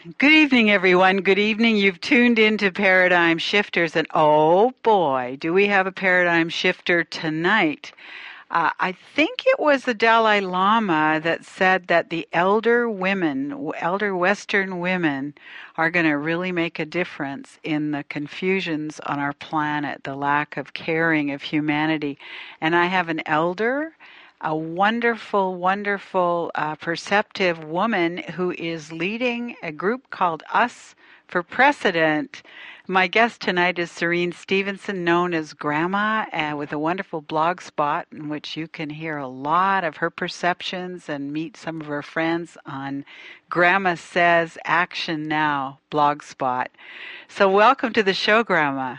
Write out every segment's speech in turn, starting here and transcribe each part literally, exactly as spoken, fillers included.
Good evening, everyone. Good evening. You've tuned into Paradigm Shifters, and oh boy, do we have a paradigm shifter tonight. Uh, I think it was the Dalai Lama that said that the elder women, elder Western women, are going to really make a difference in the confusions on our planet, the lack of caring of humanity. And I have an elder, a wonderful, wonderful, uh, perceptive woman who is leading a group called Us for Precedent. My guest tonight is Serene Stevenson, known as Grandma, uh, with a wonderful blog spot in which you can hear a lot of her perceptions and meet some of her friends on Grandma Says Action Now blog spot. So welcome to the show, Grandma.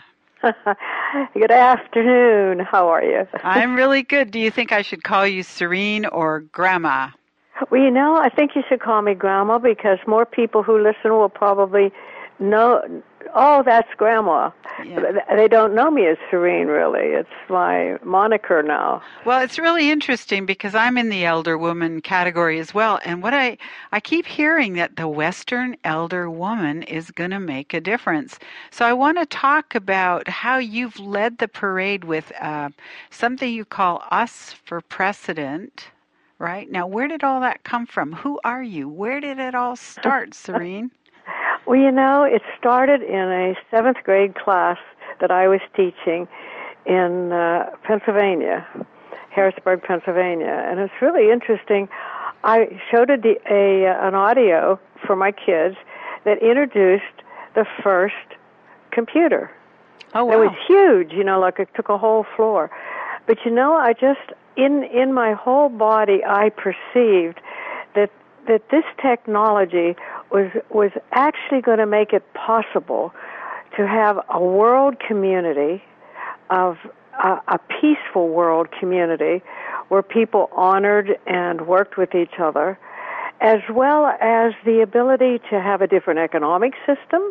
Good afternoon. How are you? I'm really good. Do you think I should call you Serene or Grandma? Well, you know, I think you should call me Grandma because more people who listen will probably know, oh, that's Grandma. Yeah. They don't know me as Serene, really. It's my moniker now. Well, it's really interesting because I'm in the elder woman category as well. And what I, I keep hearing that the Western elder woman is going to make a difference. So I want to talk about how you've led the parade with uh, something you call Us for Precedent. Right? Now, where did all that come from? Who are you? Where did it all start, Serene? Well, you know, it started in a seventh grade class that I was teaching in uh, Pennsylvania, Harrisburg, Pennsylvania. And it's really interesting. I showed a, a an audio for my kids that introduced the first computer. Oh, wow. It was huge, you know, like it took a whole floor. But, you know, I just, in in my whole body, I perceived that that this technology was was actually going to make it possible to have a world community of uh, a peaceful world community where people honored and worked with each other, as well as the ability to have a different economic system,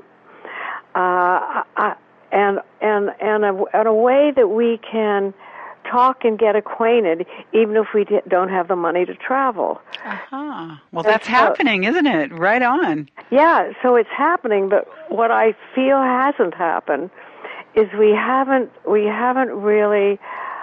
uh, uh, and and and a, and a way that we can talk and get acquainted, even if we don't have the money to travel. Uh-huh. Well, that's so happening, isn't it? Right on. Yeah, so it's happening, but what I feel hasn't happened is we haven't we haven't really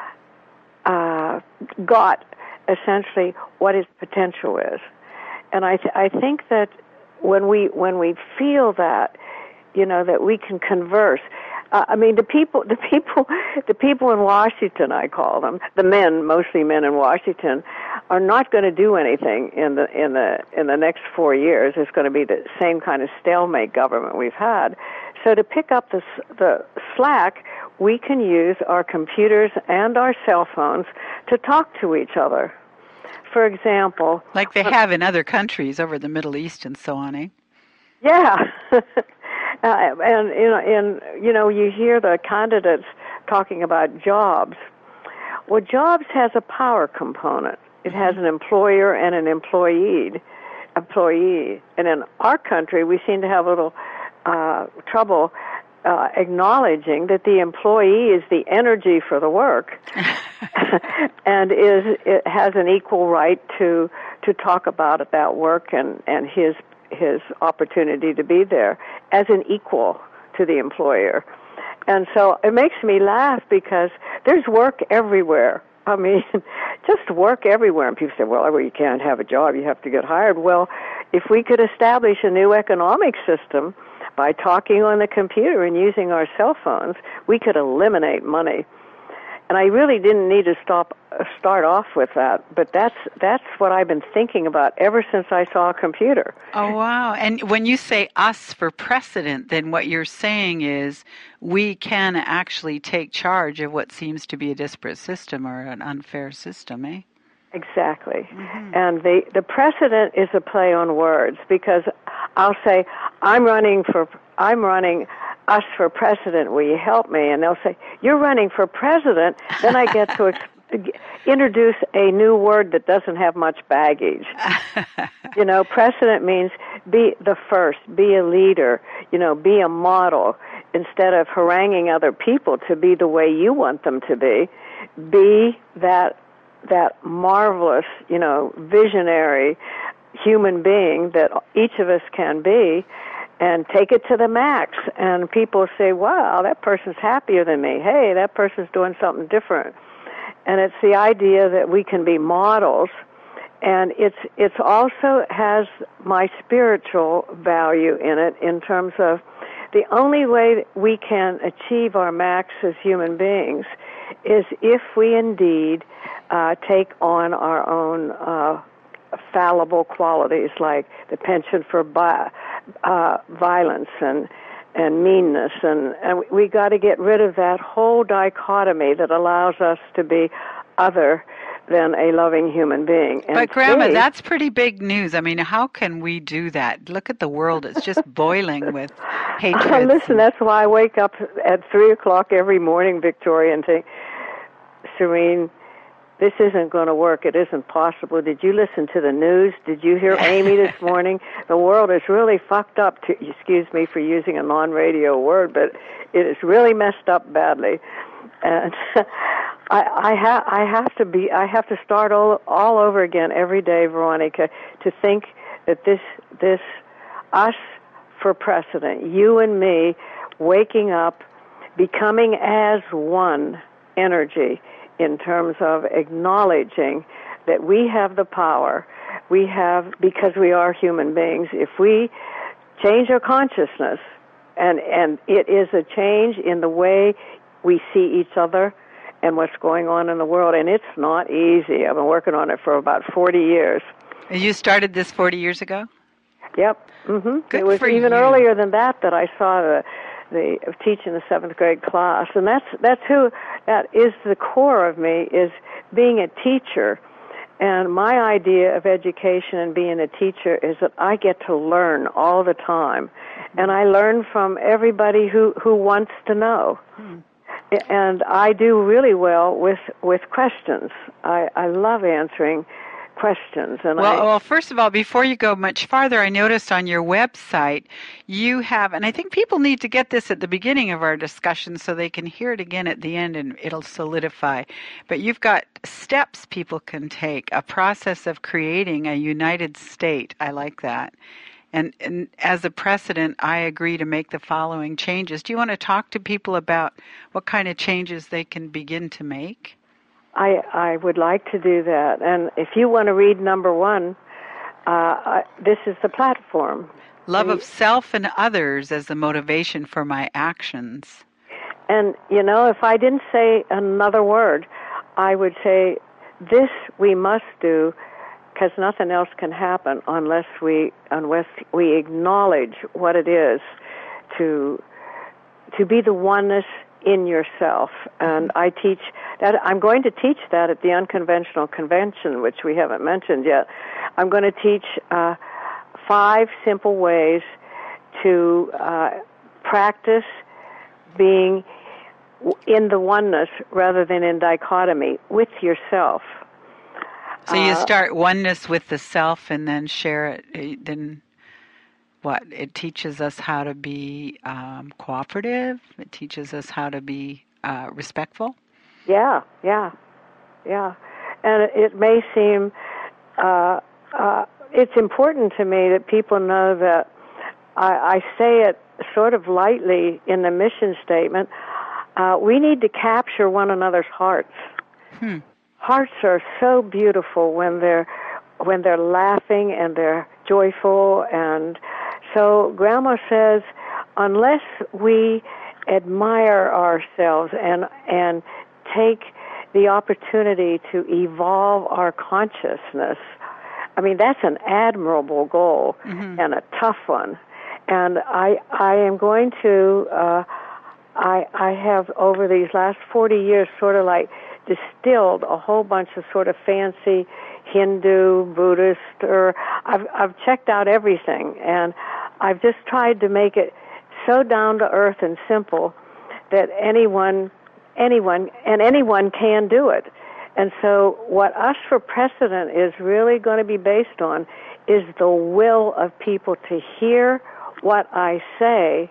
uh, got essentially what its potential is, and I th- I think that when we when we feel that, you know, that we can converse. Uh, I mean, the people, the people, the people in Washington, I call them, the men, mostly men in Washington, are not going to do anything in the in the in the next four years. It's going to be the same kind of stalemate government we've had. So to pick up the the slack, we can use our computers and our cell phones to talk to each other. For example, like they have in other countries over the Middle East and so on, eh? Yeah. Uh, and you know, and you know, you hear the candidates talking about jobs. Well, jobs has a power component. It has an employer and an employee. Employee, and in our country, we seem to have a little uh, trouble uh, acknowledging that the employee is the energy for the work, and is it has an equal right to to talk about it, that work and and his. his opportunity to be there as an equal to the employer. And so it makes me laugh because there's work everywhere. I mean, just work everywhere. And people say, well, you can't have a job, you have to get hired. Well, if we could establish a new economic system by talking on the computer and using our cell phones, we could eliminate money. And I really didn't need to stop uh, start off with that, but that's that's what I've been thinking about ever since I saw a computer. Oh, wow. And when you say us for precedent, then what you're saying is we can actually take charge of what seems to be a disparate system or an unfair system, eh? Exactly. Mm-hmm. And the, the precedent is a play on words, because I'll say, I'm running for, I'm running us for president, will you help me? And they'll say, you're running for president. Then I get to ex- introduce a new word that doesn't have much baggage. You know, precedent means be the first, be a leader, you know, be a model. Instead of haranguing other people to be the way you want them to be, be that that marvelous, you know, visionary human being that each of us can be, and take it to the max. And people say, wow, that person's happier than me. Hey, that person's doing something different. And it's the idea that we can be models. And it's it's also has my spiritual value in it, in terms of the only way we can achieve our max as human beings is if we indeed uh, take on our own uh, fallible qualities, like the penchant for bi- uh, violence and and meanness, and, and we got to get rid of that whole dichotomy that allows us to be other than a loving human being. And but Grandma, today, that's pretty big news. I mean, how can we do that? Look at the world; it's just boiling with hatred. Uh, listen, that's why I wake up at three o'clock every morning, Victoria, and think, Serene, this isn't going to work. It isn't possible. Did you listen to the news? Did you hear Amy this morning? The world is really fucked up. To, excuse me for using a non-radio word, but it is really messed up badly. And I, I, ha- I have to be. I have to start all, all over again every day, Veronica, to think that this this us for precedent, you and me, waking up, becoming as one energy, in terms of acknowledging that we have the power, we have, because we are human beings, if we change our consciousness, and, and it is a change in the way we see each other and what's going on in the world, and it's not easy. I've been working on it for about forty years. You started this forty years ago? Yep. Mm-hmm. Good it was for even you. earlier than that that I saw the the teaching the seventh grade class, and that's that's who that is the core of me, is being a teacher. And my idea of education and being a teacher is that I get to learn all the time, and I learn from everybody who who wants to know. Hmm. And I do really well with with questions. I I love answering questions. And well, I, well, first of all, before you go much farther, I noticed on your website you have, and I think people need to get this at the beginning of our discussion so they can hear it again at the end and it'll solidify. But you've got steps people can take, a process of creating a united state. I like that. And, and as a precedent, I agree to make the following changes. Do you want to talk to people about what kind of changes they can begin to make? I, I would like to do that. And if you want to read number one, uh, I, this is the platform. Love and, of self and others as the motivation for my actions. And, you know, if I didn't say another word, I would say, this we must do, because nothing else can happen unless we unless we acknowledge what it is to to be the oneness in yourself. And I teach that. I'm going to teach that at the Unconventional Convention, which we haven't mentioned yet. I'm going to teach uh, five simple ways to uh, practice being in the oneness rather than in dichotomy with yourself. So you start oneness with the self and then share it. Then what? It teaches us how to be um, cooperative. It teaches us how to be uh, respectful. Yeah, yeah, yeah. And it may seem, uh, uh, it's important to me that people know that I, I say it sort of lightly in the mission statement. Uh, we need to capture one another's hearts. Hmm. Hearts are so beautiful when they're when they're laughing and they're joyful. And so Grandma says, unless we admire ourselves and and take the opportunity to evolve our consciousness, I mean, that's an admirable goal, mm-hmm. and a tough one. And I I am going to uh, I I have over these last forty years sort of like distilled a whole bunch of sort of fancy Hindu, Buddhist, or I've I've checked out everything, and I've just tried to make it so down to earth and simple that anyone, anyone, and anyone can do it. And so what Us for Precedent is really going to be based on is the will of people to hear what I say,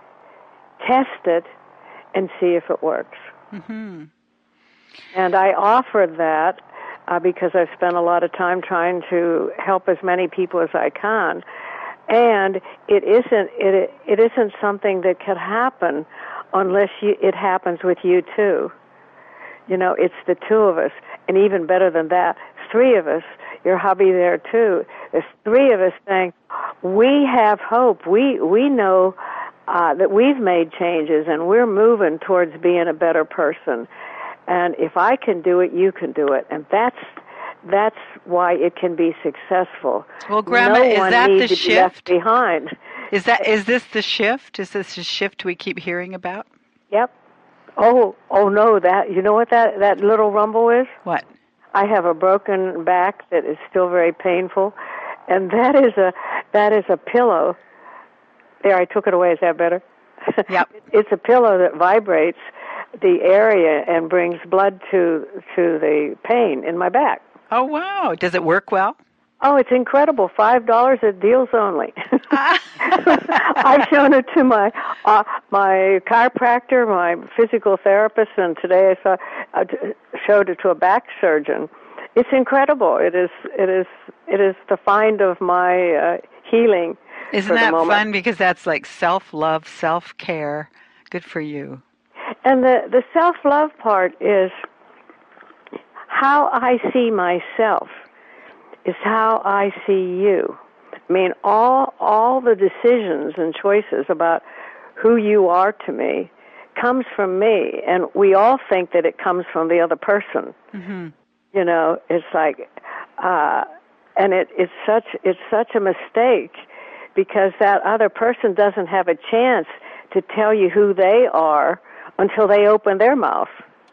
test it, and see if it works. Mm-hmm. And I offer that uh, because I've spent a lot of time trying to help as many people as I can. And it isn't it it isn't something that could happen unless you, it happens with you too. You know, it's the two of us, and even better than that, three of us. Your hubby there too. There's three of us saying, we have hope. We we know uh, that we've made changes, and we're moving towards being a better person. And if I can do it, you can do it. And that's that's why it can be successful. Well, Grandma, no is one that needs the to shift? Be left behind. Is that is this the shift? Is this the shift we keep hearing about? Yep. Oh, oh no! That you know what that that little rumble is? What? I have a broken back that is still very painful, and that is a that is a pillow. There, I took it away. Is that better? Yep. It's a pillow that vibrates the area and brings blood to to the pain in my back. Oh wow! Does it work well? Oh, it's incredible. Five dollars at Deals Only. I've shown it to my uh, my chiropractor, my physical therapist, and today I saw uh, showed it to a back surgeon. It's incredible. It is it is it is the find of my uh, healing. Isn't for that the moment. fun? Because that's like self-love, self-care. Good for you. And the the self-love part is how I see myself. Is how I see you. I mean, all all the decisions and choices about who you are to me comes from me, and we all think that it comes from the other person. Mm-hmm. You know, it's like, uh, and it, it's such it's such a mistake because that other person doesn't have a chance to tell you who they are until they open their mouth.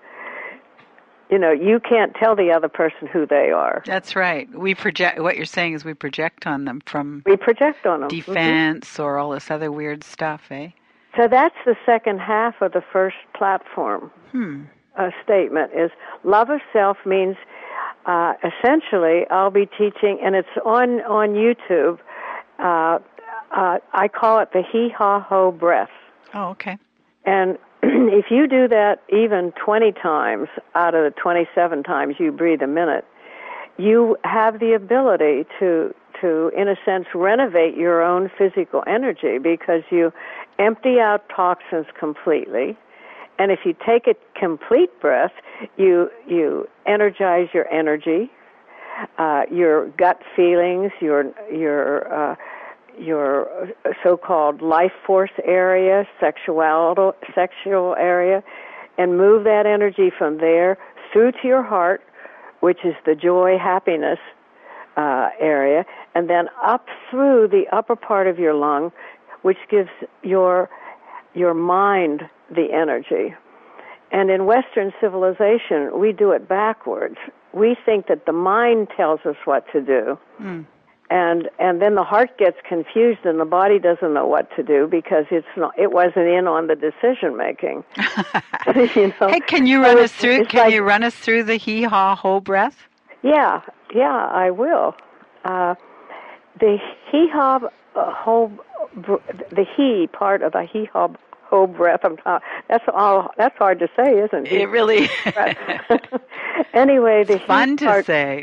You know, you can't tell the other person who they are. That's right. We project. What you're saying is we project on them from we project on them. defense mm-hmm. or all this other weird stuff, eh? So that's the second half of the first platform hmm. uh, statement. Is love of self means uh, essentially I'll be teaching, and it's on on YouTube. Uh, uh, I call it the hee haw ho breath. Oh, okay. And if you do that even twenty times out of the twenty-seven times you breathe a minute, you have the ability to, to, in a sense, renovate your own physical energy because you empty out toxins completely. And if you take a complete breath, you, you energize your energy, uh, your gut feelings, your, your, uh, your so-called life force area, sexual sexual area, and move that energy from there through to your heart, which is the joy, happiness uh, area, and then up through the upper part of your lung, which gives your your mind the energy. And in Western civilization, we do it backwards. We think that the mind tells us what to do. Mm. And and then the heart gets confused and the body doesn't know what to do because it's not it wasn't in on the decision making. You know? Hey, can you run so us through? Can like, you run us through the hee haw ho breath? Yeah, yeah, I will. Uh, the hee haw uh, ho, the he part of the hee haw ho breath. I'm not, that's all. That's hard to say, isn't it? It really. Anyway, the it's fun to part say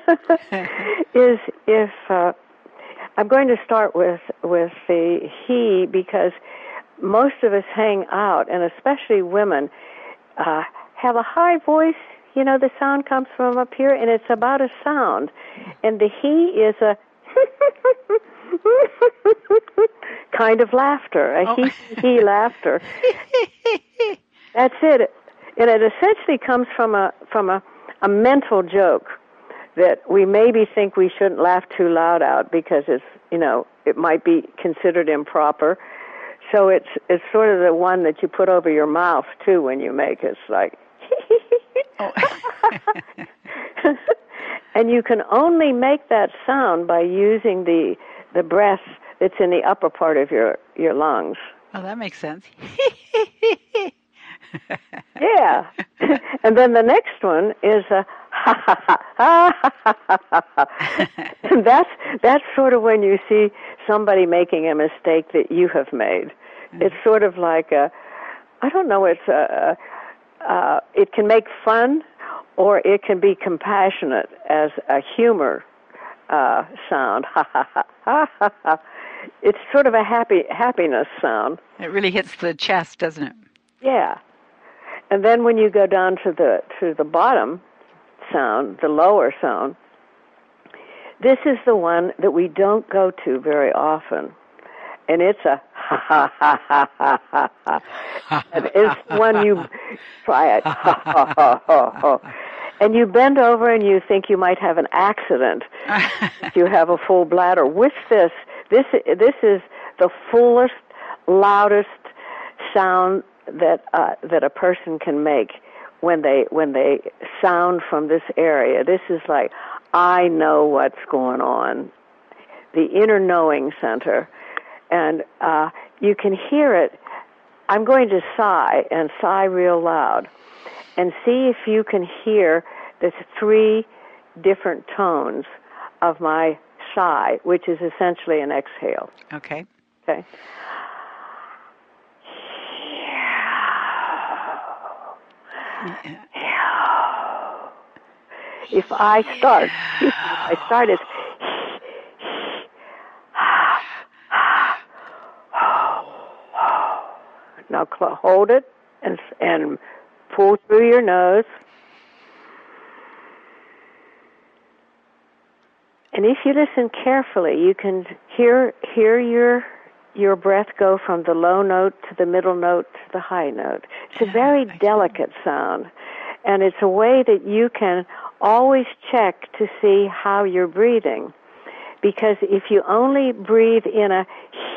is if uh, I'm going to start with with the he because most of us hang out, and especially women uh, have a high voice. You know, the sound comes from up here, and it's about a sound, and the he is a kind of laughter, a oh. he he laughter. That's it. And it essentially comes from a from a, a mental joke that we maybe think we shouldn't laugh too loud out because it's you know it might be considered improper. So it's it's sort of the one that you put over your mouth too when you make it. It's like, oh. And you can only make that sound by using the the breath that's in the upper part of your your lungs. Oh, that makes sense. Yeah. And then the next one is a ha ha ha ha ha ha ha. That's that's sort of when you see somebody making a mistake that you have made. Mm-hmm. It's sort of like a, I don't know, it's a, uh, it can make fun or it can be compassionate as a humor uh, sound. Ha ha ha ha ha ha. It's sort of a happy happiness sound. It really hits the chest, doesn't it? Yeah. And then when you go down to the to the bottom sound, the lower sound, this is the one that we don't go to very often. And it's a ha ha ha ha ha ha ha. And it's when you try it. Ha ha ha ha ha. And you bend over and you think you might have an accident if you have a full bladder. With this, this this is the fullest, loudest sound that uh, that a person can make when they when they sound from this area. This is like, I know what's going on, the inner knowing center, and uh, you can hear it. I'm going to sigh and sigh real loud, and see if you can hear the three different tones of my sigh, which is essentially an exhale. Okay. Okay. If I start, if I start as now hold it and and pull through your nose. And if you listen carefully, you can hear hear your your breath go from the low note to the middle note to the high note. It's a very delicate sound, and it's a way that you can always check to see how you're breathing. Because if you only breathe in a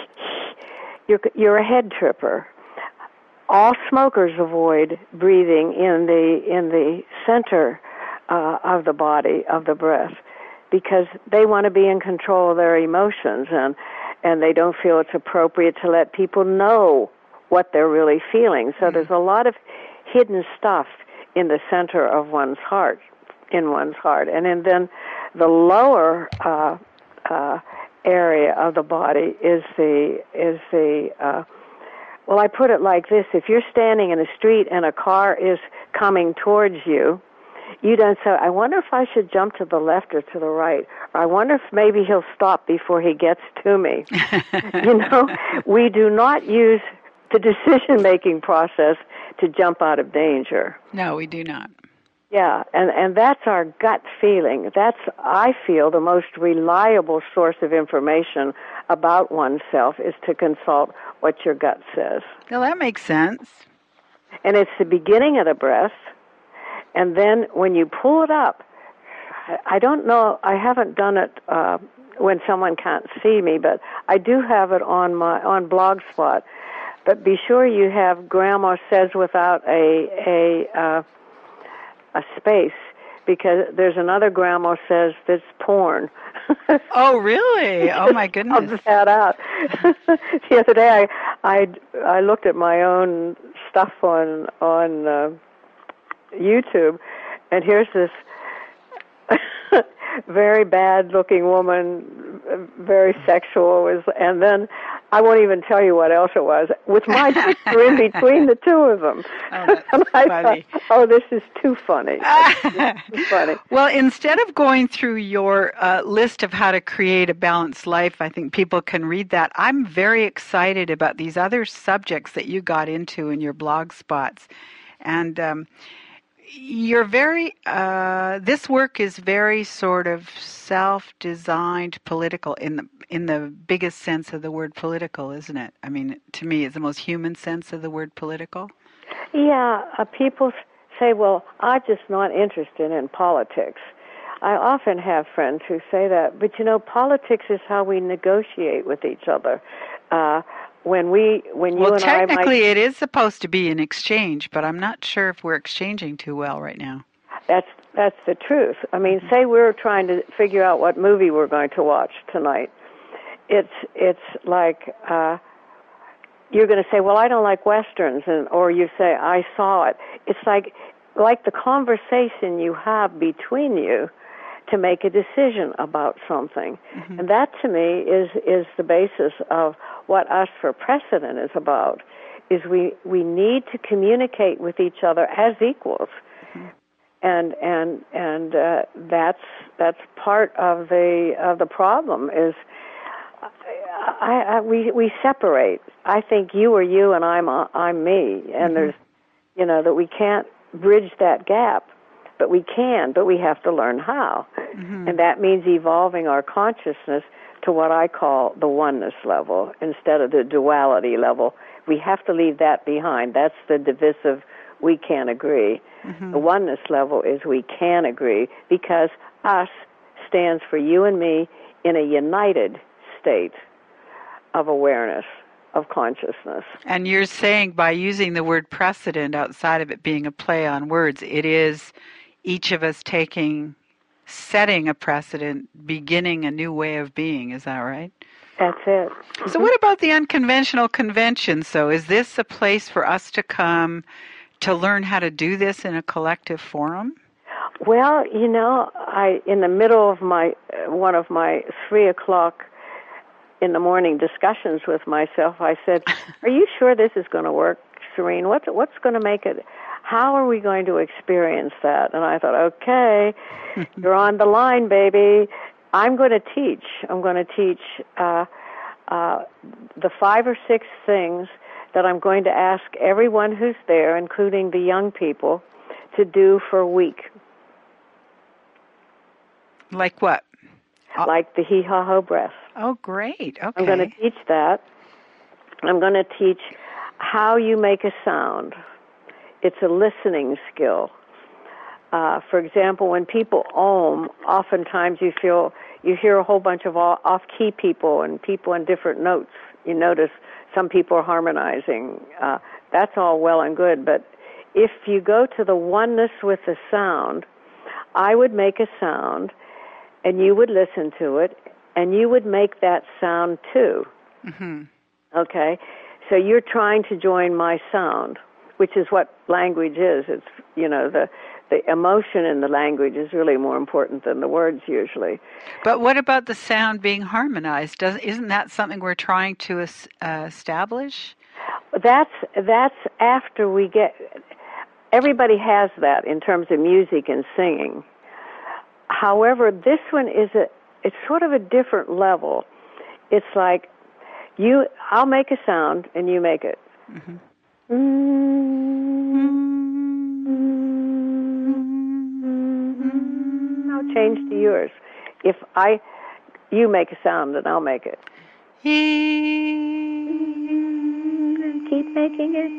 you're you're a head tripper. All smokers avoid breathing in the in the center uh, of the body of the breath, because they want to be in control of their emotions, and and they don't feel it's appropriate to let people know what they're really feeling. So mm-hmm. there's a lot of hidden stuff in the center of one's heart, in one's heart. And, and then the lower uh, uh, area of the body is the, is the uh, well, I put it like this. If you're standing in a street and a car is coming towards you, you don't say, I wonder if I should jump to the left or to the right. Or I wonder if maybe he'll stop before he gets to me. You know, we do not use the decision-making process to jump out of danger. No, we do not. Yeah, and, and that's our gut feeling. That's, I feel, the most reliable source of information about oneself is to consult what your gut says. Well, that makes sense. And it's the beginning of the breath. And then when you pull it up, I don't know, I haven't done it uh, when someone can't see me, but I do have it on my on Blogspot. But be sure you have Grandma Says without a a uh, a space, because there's another Grandma Says that's porn. Oh, really? Oh, my goodness. I'll that out. The other day I, I I looked at my own stuff on on uh, YouTube, and here's this very bad-looking woman, very sexual, and then I won't even tell you what else it was, with my picture in between the two of them. Oh, that's and I funny. Thought, oh, this is too funny. Too funny. Well, instead of going through your uh, list of how to create a balanced life, I think people can read that. I'm very excited about these other subjects that you got into in your blog spots. And um, you're very, uh, this work is very sort of self-designed political in the in the biggest sense of the word political, isn't it? I mean, to me, it's the most human sense of the word political. Yeah, uh, people say, well, I'm just not interested in politics. I often have friends who say that, but you know, politics is how we negotiate with each other. Uh, when we, when you well, and I, technically, might, it is supposed to be an exchange, but I'm not sure if we're exchanging too well right now. That's that's the truth. I mean, say we're trying to figure out what movie we're going to watch tonight. It's it's like uh, you're going to say, well, I don't like westerns, and or you say, I saw it. It's like like the conversation you have between you to make a decision about something. Mm-hmm. And that, to me, is is the basis of what Us for Precedent is about, is we, we need to communicate with each other as equals. Mm-hmm. and and and uh, that's that's part of the of the problem is I, I we we separate. I think you are you and I'm uh, I'm me, and mm-hmm. there's you know that we can't bridge that gap, but we can, but we have to learn how, mm-hmm. and that means evolving our consciousness to what I call the oneness level instead of the duality level. We have to leave that behind. That's the divisive, we can't agree. Mm-hmm. The oneness level is we can agree because us stands for you and me in a united state of awareness, of consciousness. And you're saying by using the word precedent outside of it being a play on words, it is each of us taking, setting a precedent, beginning a new way of being. Is that right? That's it. Mm-hmm. So what about the unconventional convention? So is this a place for us to come to learn how to do this in a collective forum? Well, you know, I in the middle of my one of my three o'clock in the morning discussions with myself, I said, "Are you sure this is going to work, Serene? What's what's going to make it? How are we going to experience that?" And I thought, "Okay, you're on the line, baby. I'm going to teach. I'm going to teach uh, uh, the five or six things that I'm going to ask everyone who's there, including the young people, to do for a week." Like what? Like the hee-haw-ho breath. Oh, great. Okay. I'm going to teach that. I'm going to teach how you make a sound. It's a listening skill. Uh, for example, when people ohm, oftentimes you feel you hear a whole bunch of off-key people and people in different notes. You notice some people are harmonizing. Uh, that's all well and good, but if you go to the oneness with the sound, I would make a sound, and you would listen to it, and you would make that sound too. Mm-hmm. Okay? So you're trying to join my sound, which is what language is. It's, you know, the the emotion in the language is really more important than the words usually. But what about the sound being harmonized? Doesn't isn't that something we're trying to uh, establish? That's that's after we get. Everybody has that in terms of music and singing. However, this one is a it's sort of a different level. It's like you I'll make a sound and you make it. Mm-hmm. Mm-hmm. I'll change to yours. If I you make a sound and I'll make it. Keep making it.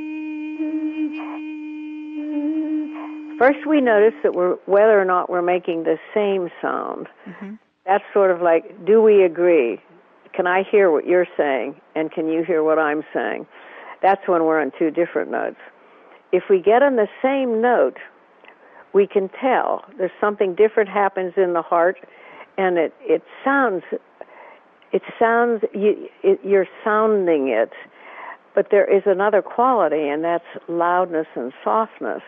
First, we notice that we're whether or not we're making the same sound. Mm-hmm. That's sort of like, do we agree? Can I hear what you're saying, and can you hear what I'm saying? That's when we're on two different notes. If we get on the same note, we can tell there's something different happens in the heart, and it it sounds it sounds you, it, you're sounding it, but there is another quality, and that's loudness and softness.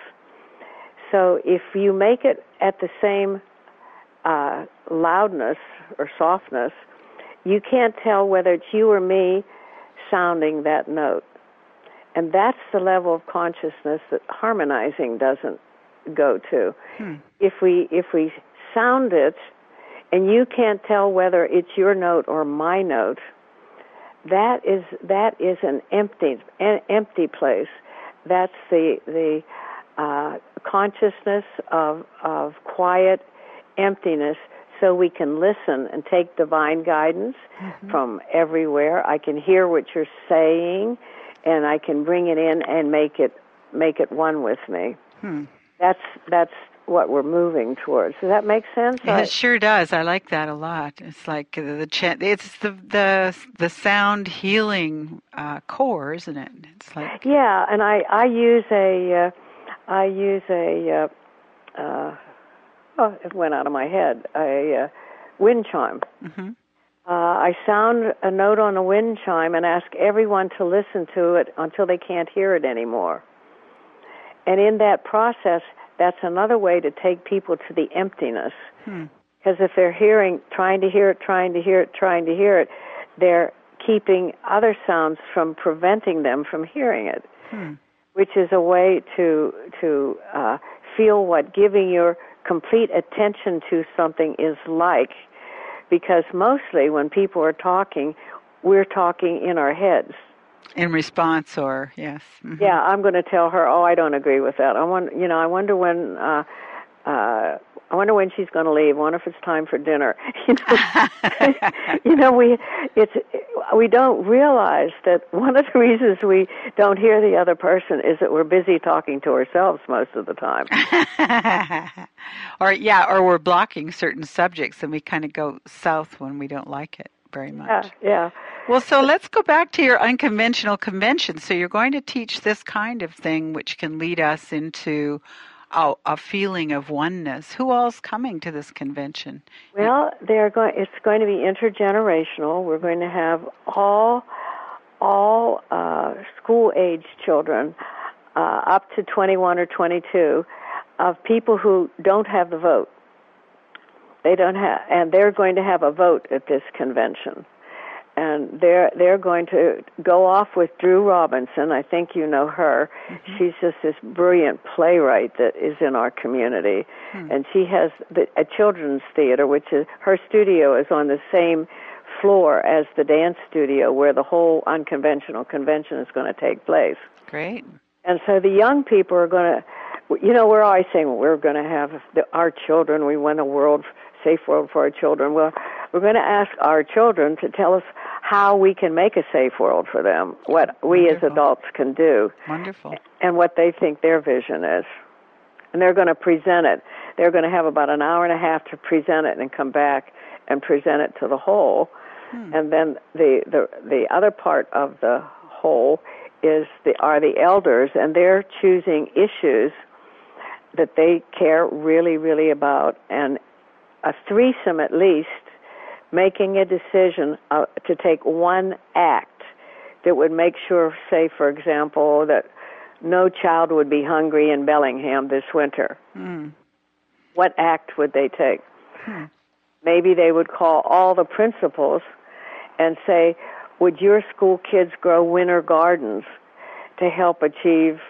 So if you make it at the same uh, loudness or softness, you can't tell whether it's you or me sounding that note. And that's the level of consciousness that harmonizing doesn't go to. Hmm. If we if we sound it, and you can't tell whether it's your note or my note, that is that is an empty an empty place. That's the the uh, consciousness of of quiet emptiness, so we can listen and take divine guidance mm-hmm. from everywhere. I can hear what you're saying, and I can bring it in and make it make it one with me. Hmm. That's that's what we're moving towards. Does that make sense? It I, sure does. I like that a lot. It's like the, the chant. It's the the the sound healing uh, core, isn't it? It's like yeah, and I I use a uh, I use a uh, uh, oh it went out of my head a uh, wind chime. Mm-hmm. Uh, I sound a note on a wind chime and ask everyone to listen to it until they can't hear it anymore. And in that process, that's another way to take people to the emptiness. Hmm. Because if they're hearing, trying to hear it, trying to hear it, trying to hear it, they're keeping other sounds from preventing them from hearing it, hmm. which is a way to to uh, feel what giving your complete attention to something is like, because mostly when people are talking, we're talking in our heads. In response, or yes. Mm-hmm. Yeah, I'm going to tell her, oh, I don't agree with that. I wonder, you know, I wonder when, uh, uh, I wonder when she's going to leave. I wonder if it's time for dinner. You know, you know, we it's we don't realize that one of the reasons we don't hear the other person is that we're busy talking to ourselves most of the time. Or yeah, or we're blocking certain subjects, and we kind of go south when we don't like it very much. Yeah, yeah. Well, so let's go back to your unconventional convention. So you're going to teach this kind of thing, which can lead us into a, a feeling of oneness. Who all's coming to this convention? Well, they're going. It's going to be intergenerational. We're going to have all all uh, school-age children uh, up to twenty-one or twenty-two of people who don't have the vote. They don't have, and they're going to have a vote at this convention. And they're they're going to go off with Drew Robinson. I think you know her. Mm-hmm. She's just this brilliant playwright that is in our community, mm-hmm. and she has the, a children's theater, which is her studio is on the same floor as the dance studio where the whole unconventional convention is going to take place. Great. And so the young people are going to, you know, we're always saying, well, we're going to have the, our children. We want a world, safe world for our children. Well, we're going to ask our children to tell us how we can make a safe world for them, what we Wonderful. as adults can do. Wonderful. And what they think their vision is. And they're going to present it. They're going to have about an hour and a half to present it and come back and present it to the whole. Hmm. And then the, the the other part of the whole is the are the elders, and they're choosing issues that they care really, really about, and a threesome at least, making a decision uh, to take one act that would make sure, say, for example, that no child would be hungry in Bellingham this winter. Mm. What act would they take? Hmm. Maybe they would call all the principals and say, would your school kids grow winter gardens to help achieve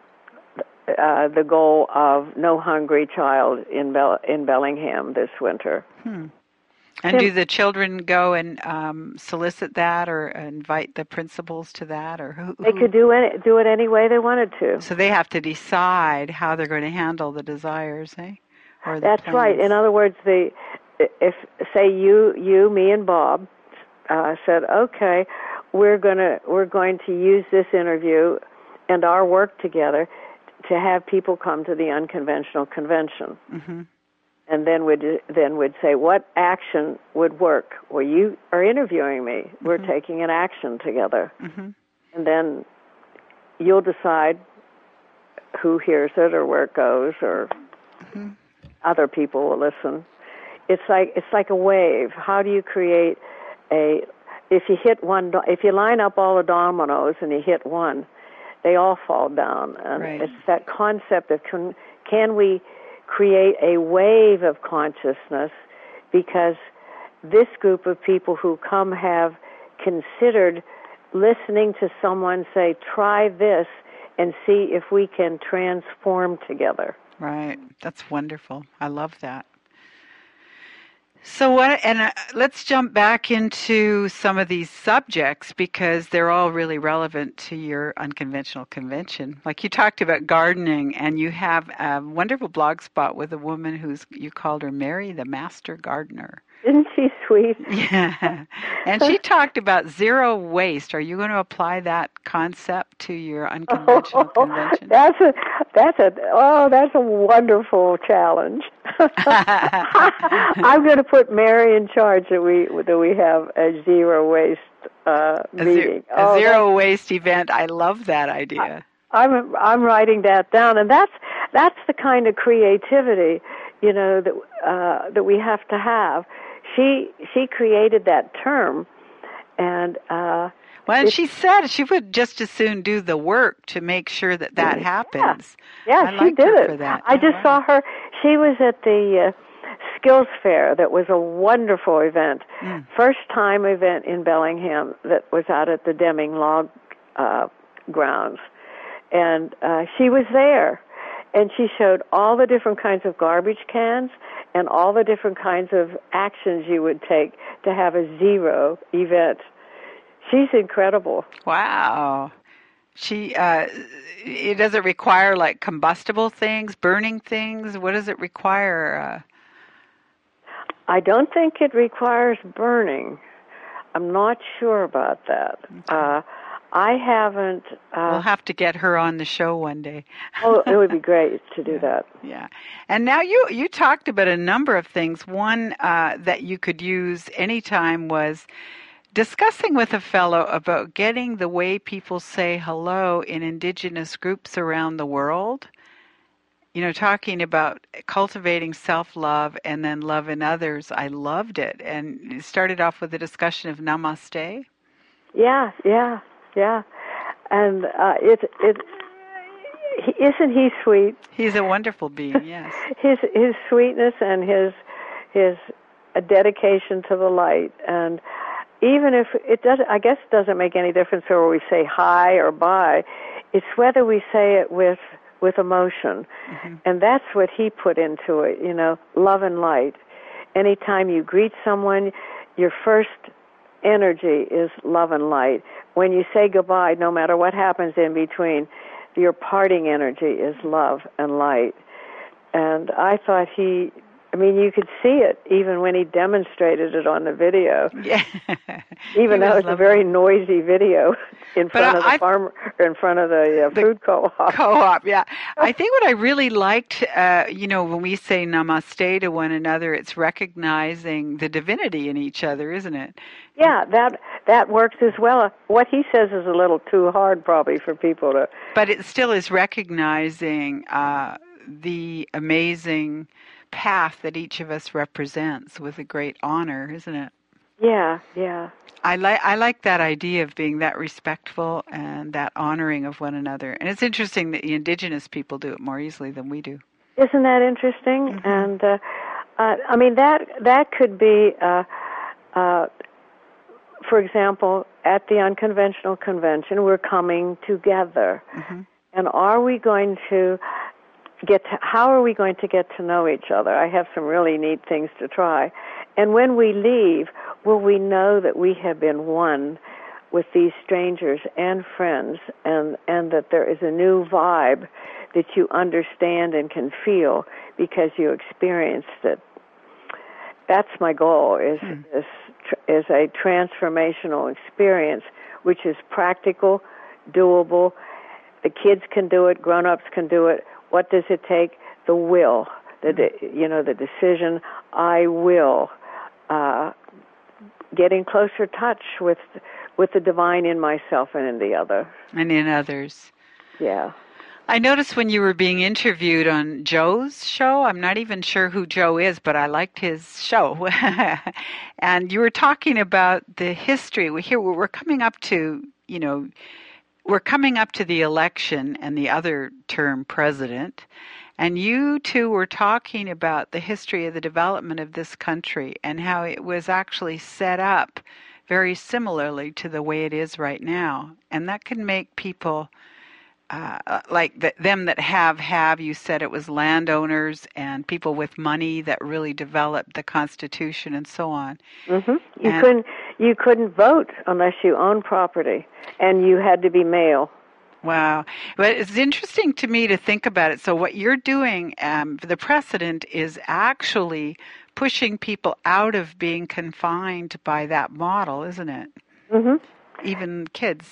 uh, the goal of no hungry child in Bell- in Bellingham this winter? Hmm. And do the children go and um, solicit that, or invite the principals to that, or who? who? They could do it do it any way they wanted to. So they have to decide how they're going to handle the desires, eh? Or the That's plans. right. In other words, the if say you you me and Bob uh, said, okay, we're gonna we're going to use this interview and our work together to have people come to the unconventional convention. Mm-hmm. And then would then would say, what action would work? Well, you are interviewing me. Mm-hmm. We're taking an action together. Mm-hmm. And then you'll decide who hears it or where it goes, or mm-hmm. other people will listen. It's like it's like a wave. How do you create a? If you hit one, if you line up all the dominoes and you hit one, they all fall down. And right. It's that concept of can, can we create a wave of consciousness, because this group of people who come have considered listening to someone say, try this and see if we can transform together. Right. That's wonderful. I love that. So what, and uh, let's jump back into some of these subjects, because they're all really relevant to your unconventional convention. Like you talked about gardening, and you have a wonderful blog spot with a woman who's, you called her Mary the Master Gardener. Isn't she sweet? Yeah. And she talked about zero waste. Are you going to apply that concept to your unconventional oh, convention? That's a, that's a, oh, that's a wonderful challenge. I'm going to put Mary in charge that we that we have a zero waste uh, a meeting. Ze- a oh, zero waste event. I love that idea. I, I'm I'm writing that down, and that's that's the kind of creativity, you know, that uh, that we have to have. She she created that term, and uh, well, and she said she would just as soon do the work to make sure that that happens. Yeah, yeah, she did her it. For that. I oh, just wow. saw her. She was at the uh, Skills Fair. That was a wonderful event. Mm. First time event in Bellingham that was out at the Deming Log uh, grounds, and uh, she was there. and she showed all the different kinds of garbage cans and all the different kinds of actions you would take to have a zero event. She's incredible. Wow. She, uh, it doesn't require like combustible things, burning things. What does it require? Uh... I don't think it requires burning. I'm not sure about that. Okay. Uh, I haven't. Uh, we'll have to get her on the show one day. Oh, it would be great to do yeah, that. Yeah. And now you, you talked about a number of things. One uh, that you could use anytime was discussing with a fellow about getting the way people say hello in indigenous groups around the world. You know, talking about cultivating self-love and then love in others. I loved it. And it started off with a discussion of namaste. Yeah, yeah, yeah. And uh, it, it, he, isn't he sweet? He's a wonderful being, yes. his his sweetness and his his uh, dedication to the light. And even if it doesn't, I guess it doesn't make any difference whether we say hi or bye. It's whether we say it with with emotion. Mm-hmm. And that's what he put into it, you know, love and light. Anytime you greet someone, your first energy is love and light. When you say goodbye, no matter what happens in between, your parting energy is love and light. And I thought he, I mean, you could see it even when he demonstrated it on the video. Yeah. Even though it's a very noisy video in front but of the I, farm, in front of the, uh, the food co-op. Co-op, yeah. I think what I really liked, uh, you know, when we say namaste to one another, it's recognizing the divinity in each other, isn't it? Yeah, that that works as well. What he says is a little too hard, probably, for people to. But it still is recognizing uh, the amazing path that each of us represents with a great honor, isn't it? Yeah, yeah. I like I like that idea of being that respectful and that honoring of one another. And it's interesting that the indigenous people do it more easily than we do. Isn't that interesting? Mm-hmm. And uh, uh, I mean that that could be, uh, uh, for example, at the Unconventional Convention, we're coming together, mm-hmm. and are we going to get to, how are we going to get to know each other? I have some really neat things to try. And when we leave, will we know that we have been one with these strangers and friends, and, and that there is a new vibe that you understand and can feel because you experienced it? That's my goal, is, hmm. is, is a transformational experience, which is practical, doable. The kids can do it, grown-ups can do it. What does it take? The will, the de- you know, the decision. I will, uh, getting closer touch with with the divine in myself and in the other, and in others. Yeah. I noticed when you were being interviewed on Joe's show, I'm not even sure who Joe is, but I liked his show, and you were talking about the history. We here we're coming up to, you know. We're coming up to the election and the other term president, and you two were talking about the history of the development of this country and how it was actually set up very similarly to the way it is right now. And that can make people, uh, like the, them that have, have, you said it was landowners and people with money that really developed the Constitution and so on. Mm-hmm. You and, couldn't you couldn't vote unless you owned property, and you had to be male. Wow. But it's interesting to me to think about it. So what you're doing, um, the precedent is actually pushing people out of being confined by that model, isn't it? Mm-hmm. Even kids.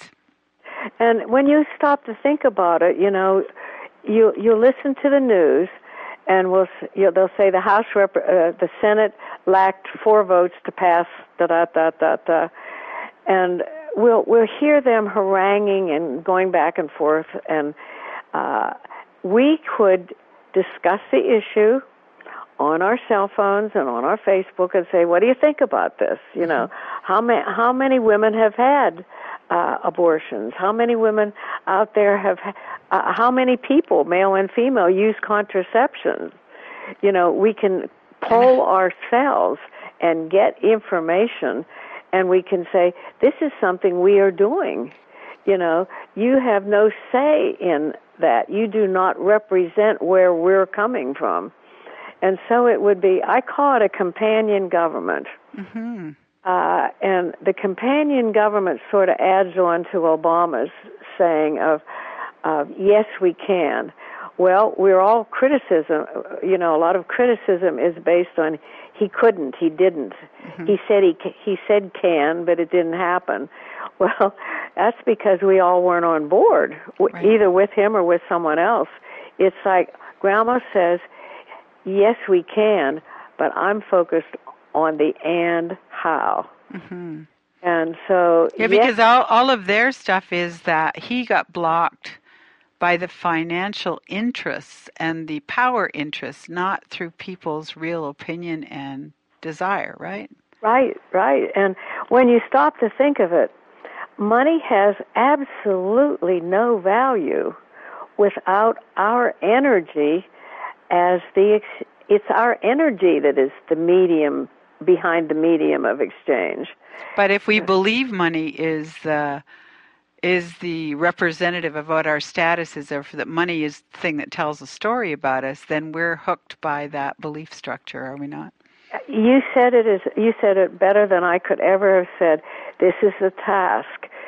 And when you stop to think about it, you know, you you listen to the news, and we'll you know, they'll say the House rep, uh, the Senate lacked four votes to pass da da da da da, and we'll we'll hear them haranguing and going back and forth, and uh, we could discuss the issue on our cell phones and on our Facebook and say, what do you think about this? You know, how many how many women have had uh, abortions? How many women out there have? Uh, how many people, male and female, use contraception? You know, we can poll ourselves and get information, and we can say, this is something we are doing. You know, you have no say in that. You do not represent where we're coming from. And so it would be, I call it a companion government. Mm-hmm. Uh, and the companion government sort of adds on to Obama's saying of, of, yes, we can. Well, we're all criticism, you know, a lot of criticism is based on he couldn't, he didn't. Mm-hmm. He said he he said can, but it didn't happen. Well, that's because we all weren't on board, right. either with him or with someone else. It's like Grandma says, yes, we can, but I'm focused on the and how. Mm-hmm. And so... Yeah, because yes, all, all of their stuff is that he got blocked by the financial interests and the power interests, not through people's real opinion and desire, right? Right, right. And when you stop to think of it, money has absolutely no value without our energy as the, ex- it's our energy that is the medium behind the medium of exchange. But if we believe money is the, is the representative of what our status is, or that money is the thing that tells a story about us, then we're hooked by that belief structure, are we not? You said it is. You said it better than I could ever have said. This is a task.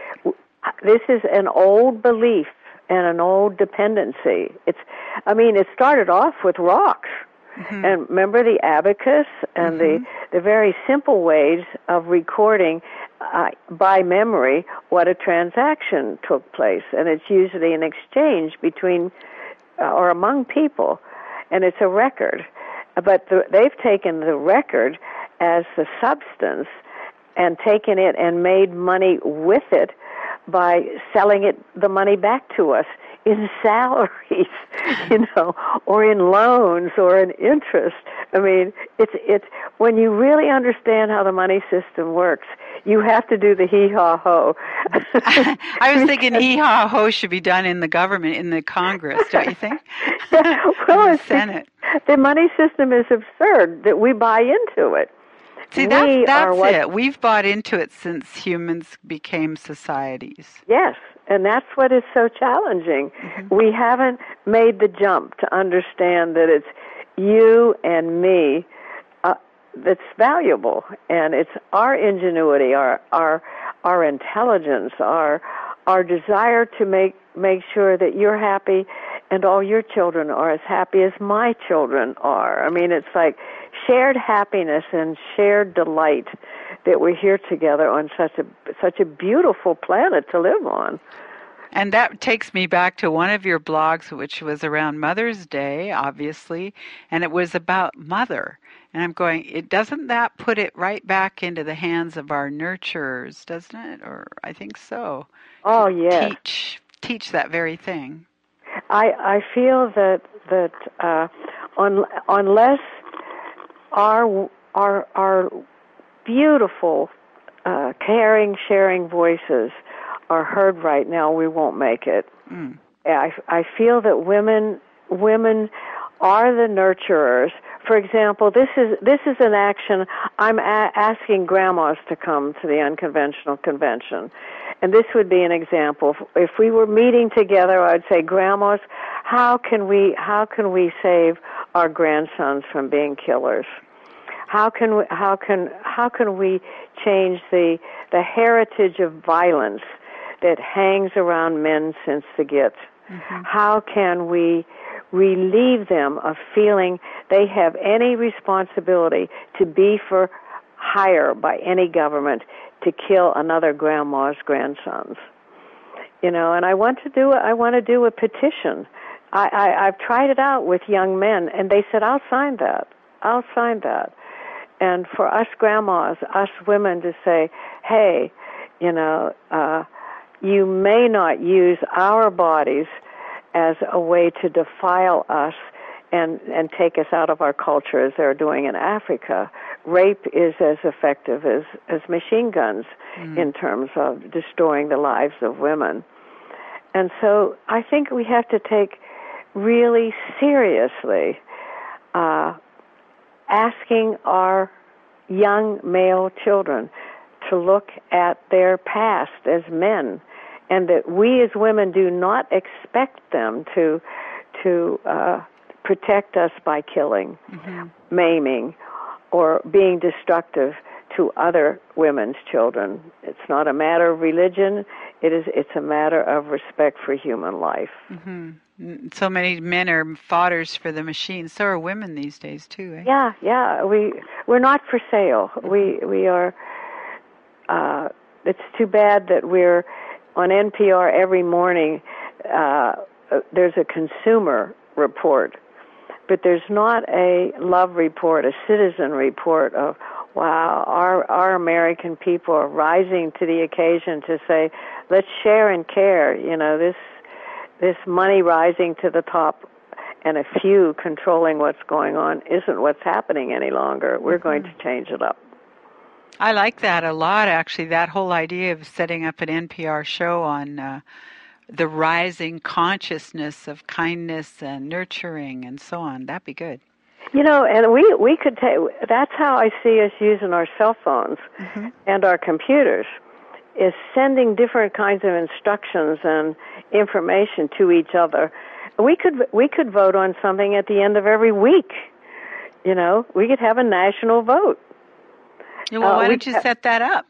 This is an old belief and an old dependency. It's. I mean, it started off with rocks, mm-hmm. and remember the abacus and mm-hmm. the the very simple ways of recording uh, by memory what a transaction took place, and it's usually an exchange between uh, or among people, and it's a record. But the, they've taken the record as the substance and taken it and made money with it by selling it, the money back to us in salaries, you know, or in loans or in interest. I mean, it's it's when you really understand how the money system works, you have to do the hee-haw-ho. I was thinking hee-haw-ho should be done in the government, in the Congress, don't you think? Yeah, well, the Senate. The money system is absurd that we buy into it. See, that's, that's what, it. We've bought into it since humans became societies. Yes, and that's what is so challenging. Mm-hmm. We haven't made the jump to understand that it's you and me uh, that's valuable, and it's our ingenuity, our our our intelligence, our our desire to make make sure that you're happy and all your children are as happy as my children are. I mean, it's like shared happiness and shared delight that we're here together on such a such a beautiful planet to live on. And that takes me back to one of your blogs, which was around Mother's Day, obviously, and it was about mother. And I'm going, it doesn't that put it right back into the hands of our nurturers, doesn't it? Or I think so. Oh, yes. Teach, teach that very thing. I I feel that that uh, un, unless our our our beautiful, uh, caring, sharing voices are heard right now, we won't make it. Mm. I I feel that women women are the nurturers. For example, this is this is an action. I'm a- asking grandmas to come to the Unconventional Convention. And this would be an example. If we were meeting together, I'd say, grandmas, how can we how can we save our grandsons from being killers? How can we, how can how can we change the the heritage of violence that hangs around men since the get? Mm-hmm. How can we relieve them of feeling they have any responsibility to be for hire by any government to kill another grandma's grandsons? You know, and I want to do I want to do a petition. I, I, I've tried it out with young men, and they said, I'll sign that. I'll sign that. And for us grandmas, us women to say, hey, you know, uh, you may not use our bodies as a way to defile us and, and take us out of our culture as they're doing in Africa. Rape is as effective as, as machine guns mm. in terms of destroying the lives of women. And so I think we have to take really seriously uh, asking our young male children to look at their past as men and that we as women do not expect them to to uh, protect us by killing, mm-hmm. maiming, or being destructive to other women's children. It's not a matter of religion. It is. It's a matter of respect for human life. Mm-hmm. So many men are fodders for the machines. So are women these days too. Eh? Yeah, yeah. We we're not for sale. We we are. Uh, it's too bad that we're on N P R every morning. Uh, there's a consumer report, but there's not a love report, a citizen report of, wow, our our American people are rising to the occasion to say, let's share and care. You know, this this money rising to the top and a few controlling what's going on isn't what's happening any longer. We're mm-hmm. going to change it up. I like that a lot, actually, that whole idea of setting up an N P R show on uh, the rising consciousness of kindness and nurturing and so on. That'd be good. You know, and we, we could take, that's how I see us using our cell phones mm-hmm. and our computers, is sending different kinds of instructions and information to each other. We could, we could vote on something at the end of every week. You know, we could have a national vote. Yeah, well, why uh, don't you set that up?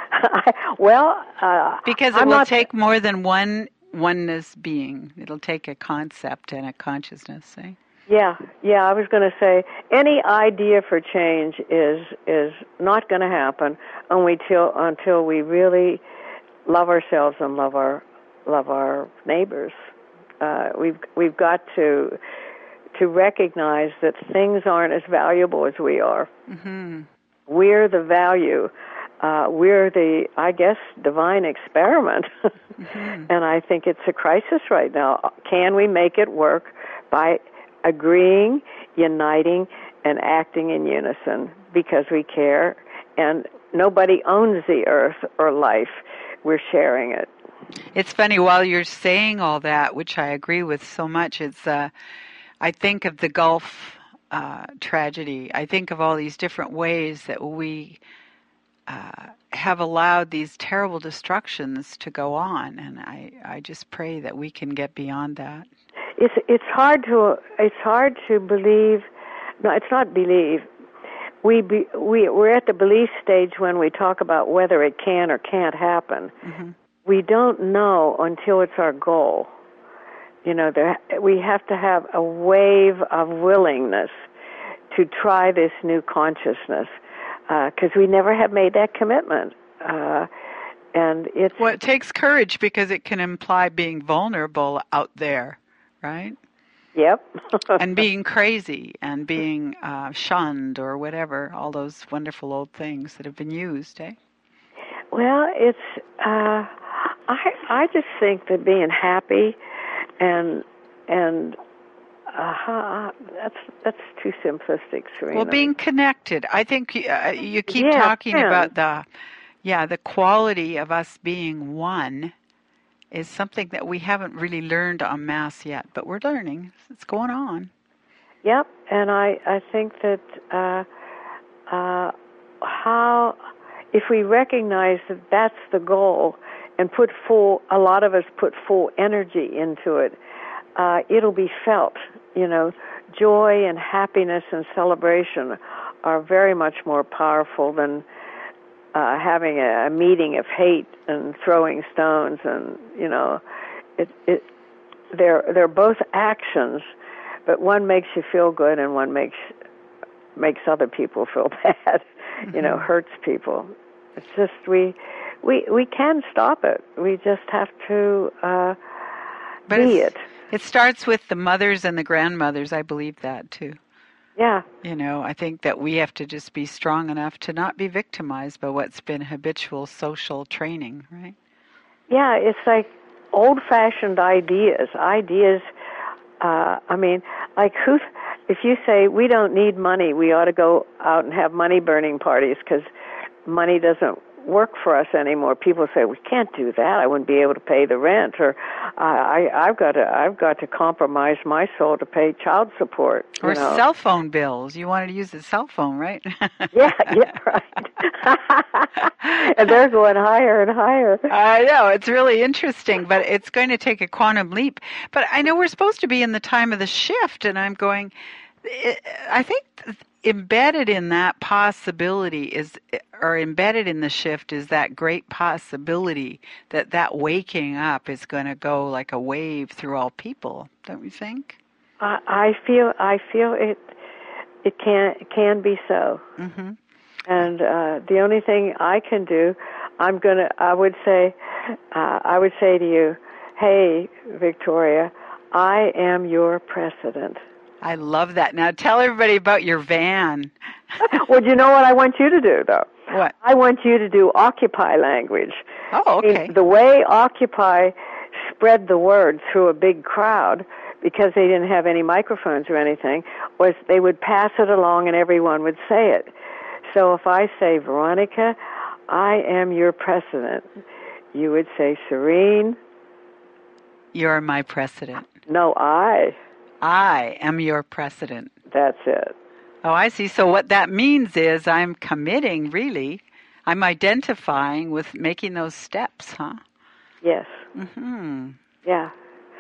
well, uh, because it I'm will not take more than one oneness being. It'll take a concept and a consciousness, eh? Yeah, yeah. I was going to say any idea for change is is not going to happen until until we really love ourselves and love our love our neighbors. Uh, we've we've got to to recognize that things aren't as valuable as we are. Mm-hmm. We're the value. Uh, we're the, I guess, divine experiment. mm-hmm. And I think it's a crisis right now. Can we make it work by agreeing, uniting, and acting in unison because we care? And nobody owns the earth or life. We're sharing it. It's funny, while you're saying all that, which I agree with so much, it's, uh, I think of the Gulf uh, tragedy. I think of all these different ways that we uh, have allowed these terrible destructions to go on, and I, I just pray that we can get beyond that. It's it's hard to it's hard to believe. No, it's not believe. We be, we we're at the belief stage when we talk about whether it can or can't happen. Mm-hmm. We don't know until it's our goal. You know, there, we have to have a wave of willingness to try this new consciousness because uh, we never have made that commitment. Uh, and it's well, it takes courage because it can imply being vulnerable out there, right? Yep. And being crazy and being uh, shunned or whatever, all those wonderful old things that have been used, eh? Well, it's, uh, I I just think that being happy and, and, uh, that's, that's too simplistic, Serena. Well, being connected. I think uh, you keep yeah, talking yeah. about the, yeah, the quality of us being one is something that we haven't really learned en masse yet, but we're learning. It's going on. Yep, and I, I think that uh, uh, how, if we recognize that that's the goal and put full, a lot of us put full energy into it, uh, it'll be felt. You know, joy and happiness and celebration are very much more powerful than Uh, having a, a meeting of hate and throwing stones, and you know, it it they're they're both actions, but one makes you feel good and one makes makes other people feel bad. Mm-hmm. You know, hurts people. It's just we we we can stop it. We just have to uh, be it. It starts with the mothers and the grandmothers. I believe that too. Yeah. You know, I think that we have to just be strong enough to not be victimized by what's been habitual social training, right? Yeah, it's like old-fashioned ideas. Ideas, uh, I mean, like who, if you say we don't need money, we ought to go out and have money-burning parties because money doesn't work for us anymore. People say, we can't do that. I wouldn't be able to pay the rent, or I, I, I've got to, I've got to compromise my soul to pay child support. Or know. cell phone bills. You wanted to use the cell phone, right? yeah, yeah, right. And they're going higher and higher. I know. It's really interesting, but it's going to take a quantum leap. But I know we're supposed to be in the time of the shift, and I'm going, I think embedded in that possibility is, or embedded in the shift is that great possibility that that waking up is going to go like a wave through all people. Don't you think? I, I feel, I feel it. It can can be so. Mm-hmm. And uh, the only thing I can do, I'm gonna. I would say, uh, I would say to you, hey, Victoria, I am your precedent. I love that. Now tell everybody about your van. Well, you know what I want you to do, though? What? I want you to do Occupy language. Oh, okay. I mean, the way Occupy spread the word through a big crowd, because they didn't have any microphones or anything, was they would pass it along and everyone would say it. So if I say, Veronica, I am your precedent, you would say, Serene. You're my precedent. No, I. I am your precedent. That's it. Oh, I see. So what that means is I'm committing, really. I'm identifying with making those steps, huh? Yes. Mm-hmm. Yeah.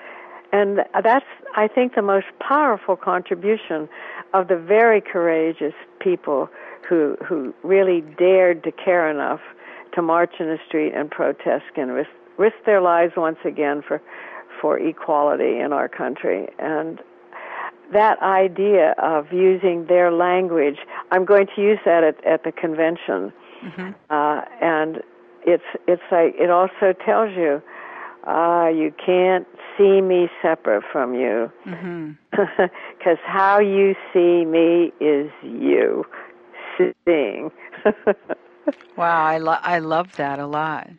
And that's, I think, the most powerful contribution of the very courageous people who who really dared to care enough to march in the street and protest and risk, risk their lives once again for for equality in our country. And that idea of using their language, I'm going to use that at, at the convention. Mm-hmm. Uh, and it's it's like it also tells you, uh, you can't see me separate from you, because mm-hmm. how you see me is you seeing. Wow, I lo- I love that a lot.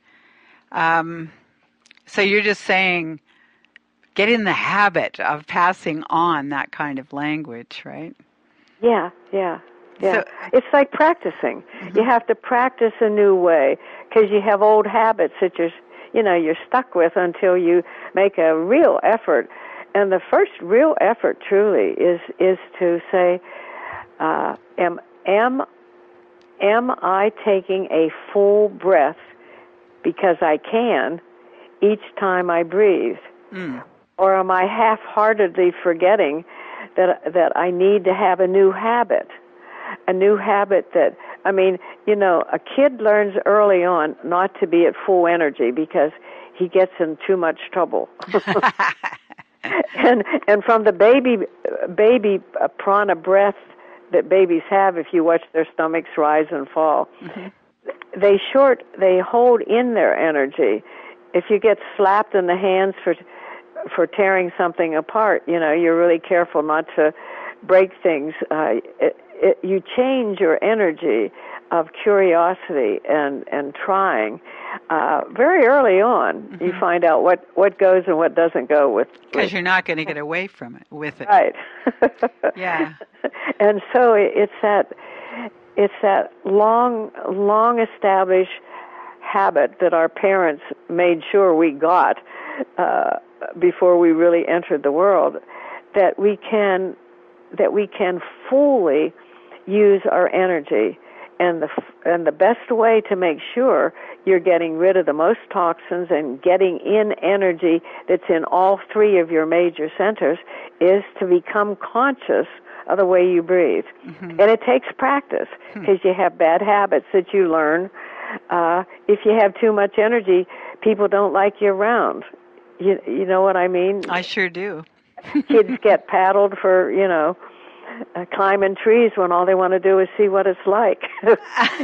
Um, so you're just saying, get in the habit of passing on that kind of language, right? Yeah, yeah, yeah. So, it's like practicing. Mm-hmm. You have to practice a new way because you have old habits that you're, you know, you're stuck with until you make a real effort. And the first real effort, truly, is is to say, uh, am am am I taking a full breath because I can each time I breathe? Mm. Or am I half-heartedly forgetting that that I need to have a new habit? A new habit that, I mean, you know, a kid learns early on not to be at full energy because he gets in too much trouble. and and from the baby baby uh, prana breath that babies have, if you watch their stomachs rise and fall, mm-hmm. they short they hold in their energy. If you get slapped in the hands for for tearing something apart, you know, you're really careful not to break things. Uh, it, it, you change your energy of curiosity and, and trying. Uh, very early on, mm-hmm. you find out what, what goes and what doesn't go with. Because you're not going to get away from it, with it. Right. Yeah. And so it's that, it's that long, long established habit that our parents made sure we got, uh, before we really entered the world, that we can that we can fully use our energy, and the and the best way to make sure you're getting rid of the most toxins and getting in energy that's in all three of your major centers is to become conscious of the way you breathe. Mm-hmm. And it takes practice because hmm. you have bad habits that you learn. Uh, if you have too much energy, people don't like you around. You, you know what I mean? I sure do. Kids get paddled for, you know, uh, climbing trees when all they want to do is see what it's like. But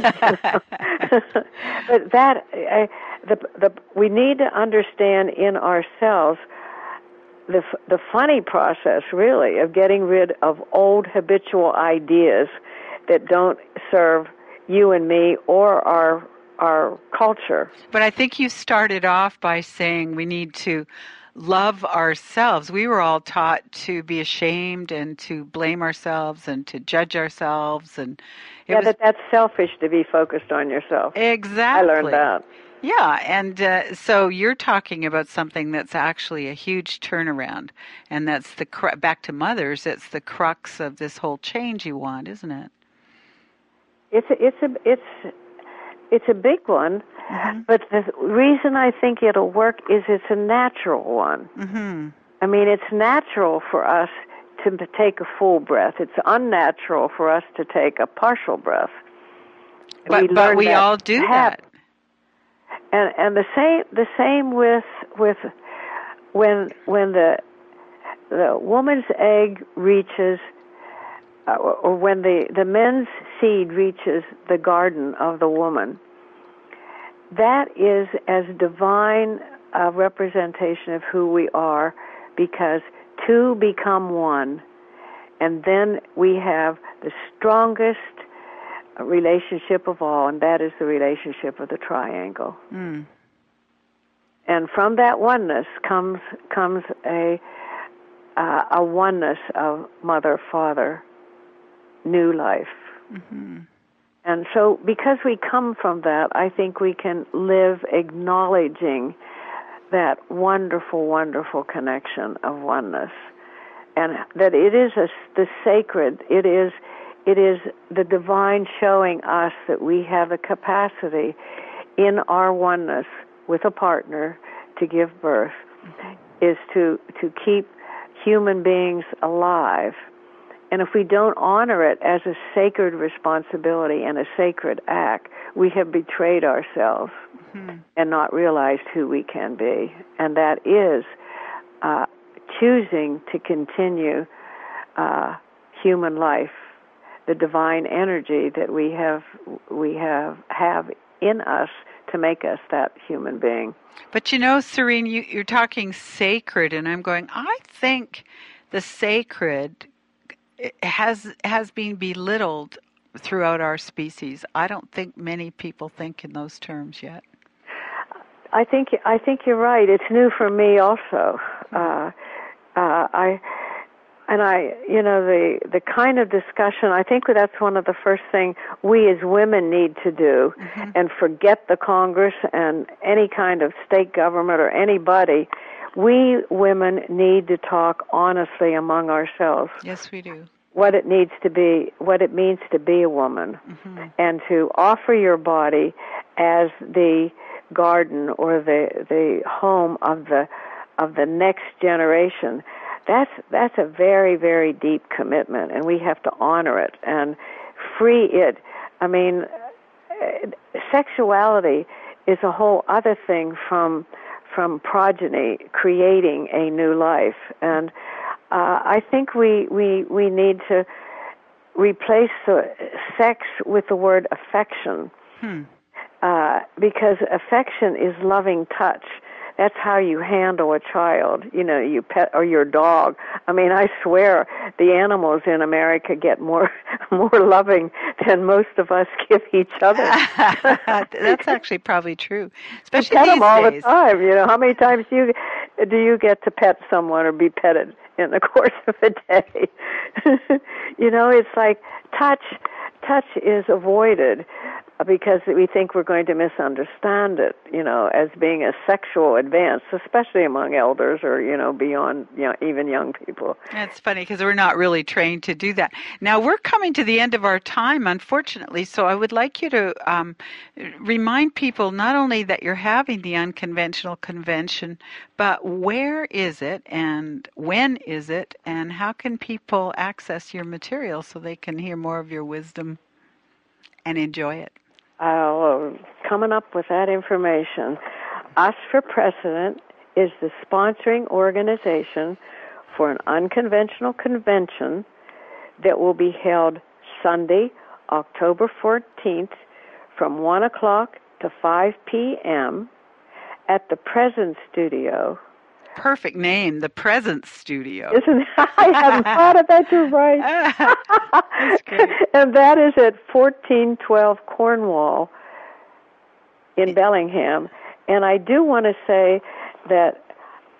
that, uh, the the we need to understand in ourselves the the funny process, really, of getting rid of old habitual ideas that don't serve you and me or our our culture. But I think you started off by saying we need to love ourselves. We were all taught to be ashamed and to blame ourselves and to judge ourselves, and it yeah, was that that's selfish to be focused on yourself. exactly. I learned that. Yeah, and uh, so you're talking about something that's actually a huge turnaround, and that's the cru- back to mothers. It's the crux of this whole change you want, isn't it? It's a, it's a it's it's a big one, Mm-hmm. but the reason I think it'll work is it's a natural one. Mm-hmm. I mean, it's natural for us to take a full breath. It's unnatural for us to take a partial breath. But we but we that all do habit. that. And and the same the same with with when when the the woman's egg reaches uh, or when the the men's seed reaches the garden of the woman. That is as divine a representation of who we are, because two become one, and then we have the strongest relationship of all, and that is the relationship of the triangle. Mm. And from that oneness comes comes a uh, a oneness of mother, father, new life. Mm-hmm. And so because we come from that, I think we can live acknowledging that wonderful, wonderful connection of oneness. And that it is a, the sacred, it is it is the divine showing us that we have the capacity in our oneness with a partner to give birth, is to, to keep human beings alive. And if we don't honor it as a sacred responsibility and a sacred act, we have betrayed ourselves mm-hmm. and not realized who we can be. And that is uh, choosing to continue uh, human life, the divine energy that we have we have have in us to make us that human being. But you know, Serene, you, you're talking sacred, and I'm going, I think the sacred has has been belittled throughout our species. I don't think many people think in those terms yet. I think I think you're right. It's new for me also. Uh, uh, I and I, you know, the the kind of discussion. I think that's one of the first things we as women need to do, mm-hmm. and forget the Congress and any kind of state government or anybody. We women need to talk honestly among ourselves. Yes, we do. What it needs to be, what it means to be a woman, mm-hmm. and to offer your body as the garden or the the home of the of the next generation. That's that's a very, very deep commitment, and we have to honor it and free it. I mean, sexuality is a whole other thing from from progeny creating a new life, and uh, I think we, we we need to replace the sex with the word affection, hmm. uh, because affection is loving touch. That's how you handle a child, you know, you pet or your dog. I mean, I swear the animals in America get more more loving than most of us give each other. That's actually probably true, especially you pet these them all days. the time. You know, how many times do you do you get to pet someone or be petted in the course of a day? You know, it's like touch. Touch is avoided because we think we're going to misunderstand it, you know, as being a sexual advance, especially among elders or, you know, beyond, you know, even young people. That's funny because we're not really trained to do that. Now, we're coming to the end of our time, unfortunately, so I would like you to um, remind people not only that you're having the Unconventional Convention, but where is it and when is it, and how can people access your material so they can hear more of your wisdom and enjoy it? Uh, coming up with that information. Us for Precedent is the sponsoring organization for an unconventional convention that will be held Sunday, October fourteenth from one o'clock to five p.m. at the Presence Studio. Perfect name, the Presence Studio. Isn't it? I hadn't thought of that. You're right. That's great. And that is at fourteen twelve Cornwall in Bellingham. And I do want to say that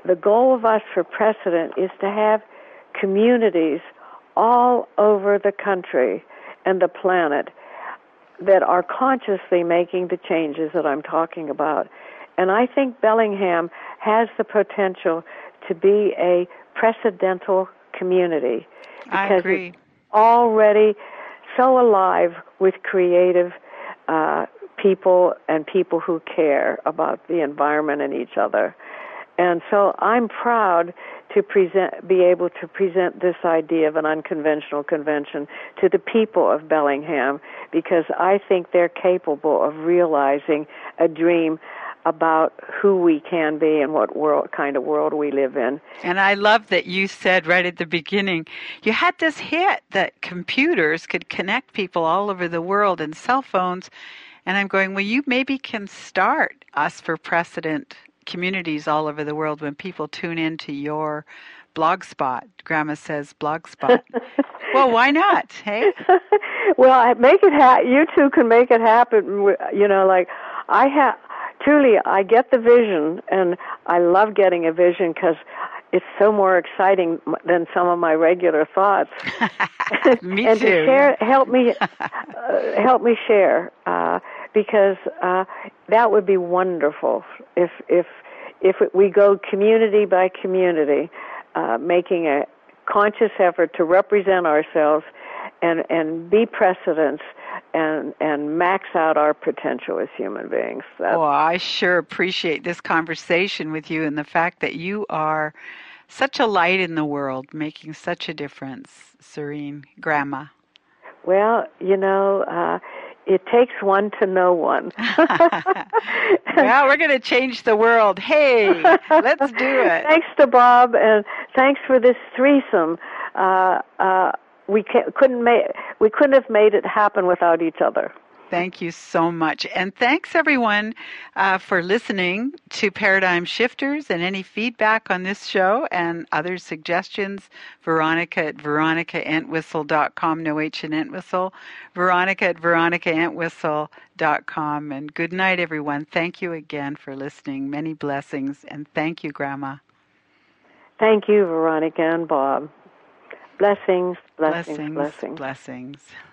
the goal of us for precedent is to have communities all over the country and the planet that are consciously making the changes that I'm talking about. And I think Bellingham has the potential to be a precedental community I because agree. it's already so alive with creative uh, people and people who care about the environment and each other. And so I'm proud to present, be able to present this idea of an unconventional convention to the people of Bellingham, because I think they're capable of realizing a dream about who we can be and what world, kind of world we live in. And I love that you said right at the beginning, you had this hit that computers could connect people all over the world and cell phones. And I'm going, well, you maybe can start Us for Precedent communities all over the world when people tune into your Blogspot. Grandma says Blogspot. Well, why not? Hey? Well, make it ha- you two can make it happen. You know, like I have, truly, I get the vision, and I love getting a vision because it's so more exciting than some of my regular thoughts. Me and too. to share, help me, uh, help me share, uh, because uh, that would be wonderful if if if we go community by community, uh, making a conscious effort to represent ourselves and and be precedents and and max out our potential as human beings. That's, oh, I sure appreciate this conversation with you and the fact that you are such a light in the world, making such a difference, Serene Grandma. Well, you know, uh, it takes one to know one. Well, we're going to change the world. Hey, let's do it. Thanks to Bob, and thanks for this threesome. Uh, uh, we ca- couldn't make we couldn't have made it happen without each other. Thank you so much. And thanks, everyone, uh, for listening to Paradigm Shifters. And any feedback on this show and other suggestions, Veronica at veronica entwistle dot com, no H in Entwistle, Veronica at veronica entwistle dot com. And good night, everyone. Thank you again for listening. Many blessings. And thank you, Grandma. Thank you, Veronica and Bob. Blessings, blessings, Blessings, blessings. blessings.